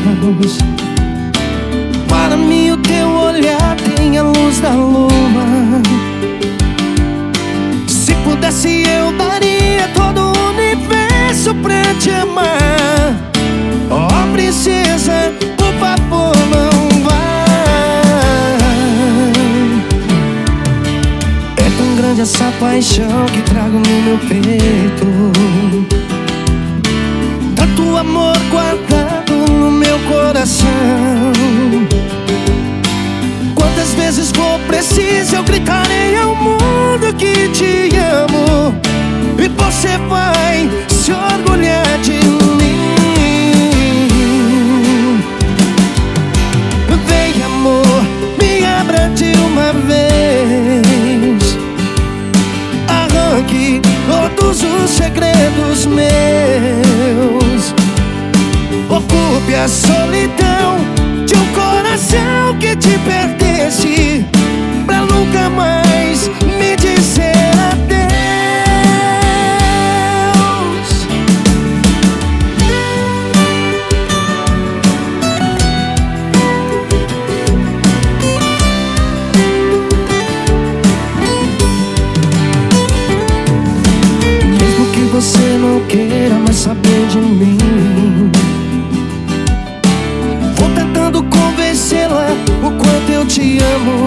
Para mim o teu olhar tem a luz da lua. Se pudesse eu daria todo o universo pra te amar. Oh princesa, por favor não vá. É tão grande essa paixão que trago no meu peito, tanto amor guardado no meu coração. Quantas vezes for preciso eu gritarei ao mundo que te amo, e você vai se orgulhar de mim. Vem amor, me abra de uma vez, arranque todos os segredos meus, ocupe a solidão de um coração que te pertence, pra nunca mais me dizer adeus. Mesmo que você não queira mais saber de mim, vou tentando convencê-la o quanto eu te amo.